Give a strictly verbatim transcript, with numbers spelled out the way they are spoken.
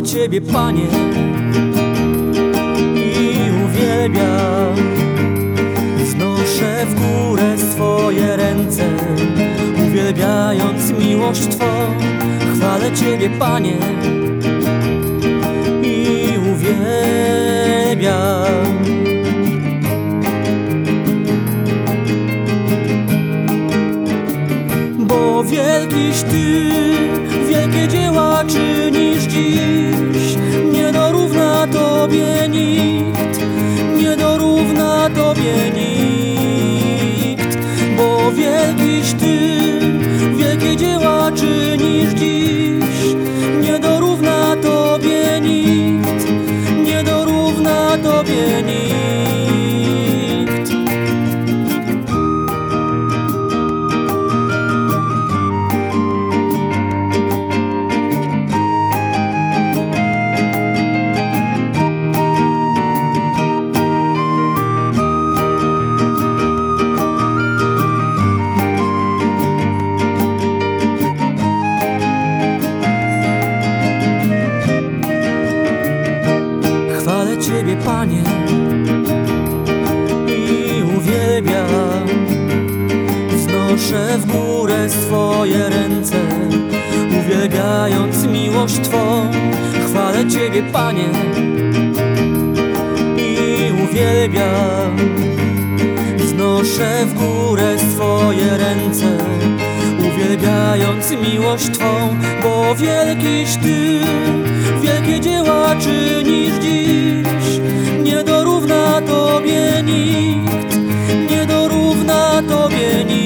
Chwalę Ciebie, Panie, i uwielbiam. Wznoszę w górę swoje ręce, uwielbiając miłość Twą. Chwalę Ciebie, Panie, i uwielbiam. Bo wielkiś Ty, wielkie dzieła czynisz dziś. Nie dorówna Tobie nikt, nie dorówna Tobie nikt. Bo wielkiś Ty, wielkie dzieła czynisz dziś. Nie dorówna Tobie nikt, nie dorówna Tobie nikt. Chwalę Ciebie, Panie, i uwielbiam. Wznoszę w górę swoje ręce, uwielbiając miłość Twą. Chwalę Ciebie, Panie, i uwielbiam. Wznoszę w górę swoje ręce, uwielbiając miłość Twą. Bo wielkiś Ty, wielkie dzieła czynisz dziś. Nie dorówna Tobie nikt, nie dorówna Tobie nikt.